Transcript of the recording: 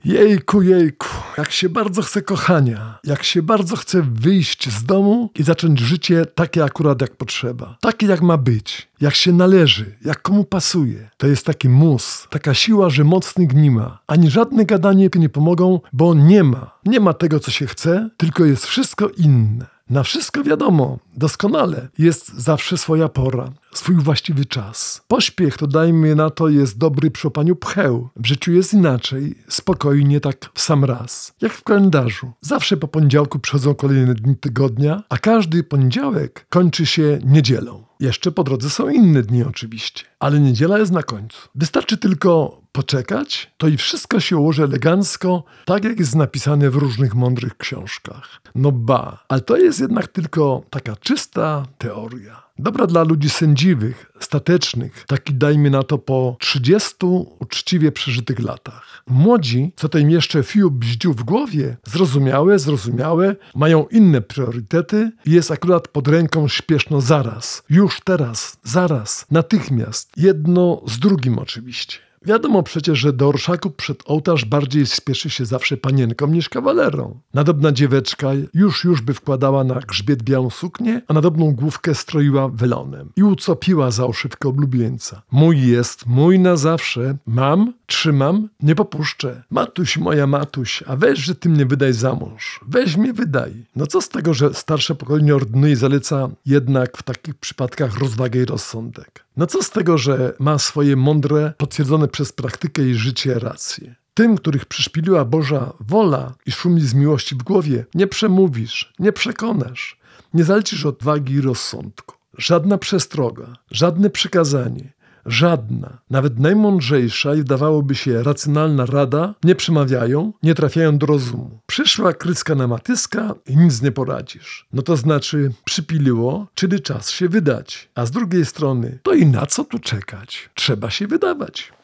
Jejku, jejku, jak się bardzo chce kochania, jak się bardzo chce wyjść z domu i zacząć życie takie akurat jak potrzeba, takie jak ma być, jak się należy, jak komu pasuje. To jest taki mus, taka siła, że mocnych nie ma. Ani żadne gadanie nie pomogą, bo nie ma tego, co się chce, tylko jest wszystko inne. Na wszystko wiadomo, doskonale, jest zawsze swoja pora, swój właściwy czas. Pośpiech, to dajmy na to, jest dobry przy łapaniu pcheł. W życiu jest inaczej, spokojnie, tak w sam raz. Jak w kalendarzu. Zawsze po poniedziałku przychodzą kolejne dni tygodnia, a każdy poniedziałek kończy się niedzielą. Jeszcze po drodze są inne dni oczywiście, ale niedziela jest na końcu. Wystarczy tylko poczekać, to i wszystko się ułoży elegancko, tak jak jest napisane w różnych mądrych książkach. No ba, ale to jest jednak tylko taka czysta teoria. Dobra dla ludzi sędziwych, statecznych, taki dajmy na to po 30 uczciwie przeżytych latach. Młodzi, co to im jeszcze fiu bździu w głowie, zrozumiałe, mają inne priorytety i jest akurat pod ręką śpieszno zaraz, już teraz, zaraz, natychmiast, jedno z drugim oczywiście. Wiadomo przecież, że do orszaku przed ołtarz bardziej spieszy się zawsze panienką niż kawalerą. Nadobna dzieweczka już by wkładała na grzbiet białą suknię, a nadobną główkę stroiła welonem i ucopiła za oszywkę oblubieńca. Mój jest, mój na zawsze, mam, trzymam, nie popuszczę. Matuś, moja matuś, a weź, że ty mnie wydaj za mąż. Weź mnie wydaj. No co z tego, że starsze pokolenie ordynuje i zaleca jednak w takich przypadkach rozwagę i rozsądek. No co z tego, że ma swoje mądre, potwierdzone przez praktykę i życie racje. Tym, których przyszpiliła Boża wola i szumi z miłości w głowie, nie przemówisz, nie przekonasz, nie zalecisz odwagi i rozsądku. Żadna przestroga, żadne przykazanie, żadna, nawet najmądrzejsza i wydawałoby się racjonalna rada nie przemawiają, nie trafiają do rozumu. Przyszła krycka na matyska i nic nie poradzisz. No to znaczy przypiliło, czyli czas się wydać. A z drugiej strony, to i na co tu czekać? Trzeba się wydawać.